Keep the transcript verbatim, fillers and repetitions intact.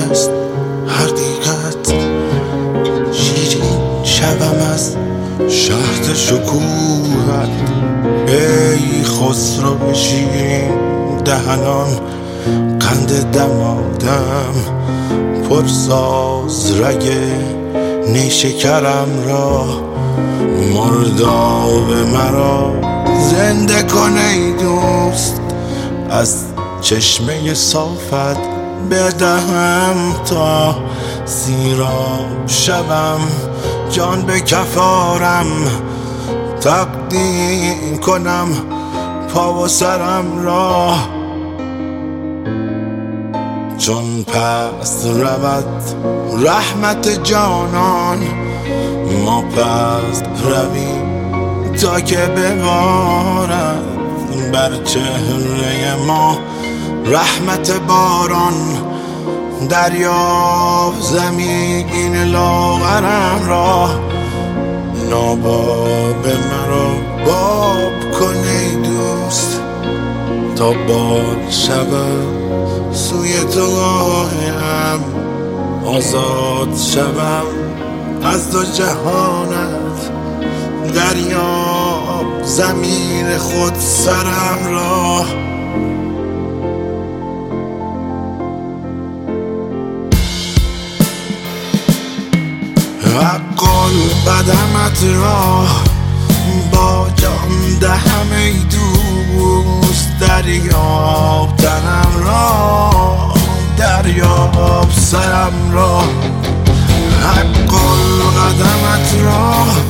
است حقیقت. شیرین شوم از شهد شکوهت ای خسرو شیرین دهنان، قند دمادم پرساز رگ نیشکرم را. مرداب مرا زنده کن ای دوست، از چشمه صافت بدهم تا سیراب شوم. جان به کفارم تقدیم کنم پا و سرم را. چون پس رود رحمت جانان ما پس رویم تا که ببارد بر چهره ما رحمت باران. دریاب زمین لاغرم را، ناباب مرا باب کن ای دوست تا باد شود سوی تو راهم. آزاد شوم از دو جهانت، دریاب زمین خود سرم را. حق قدمت را با جان دهم ای دوست، دریاب تنم را دریاب سرم را. حق قدمت را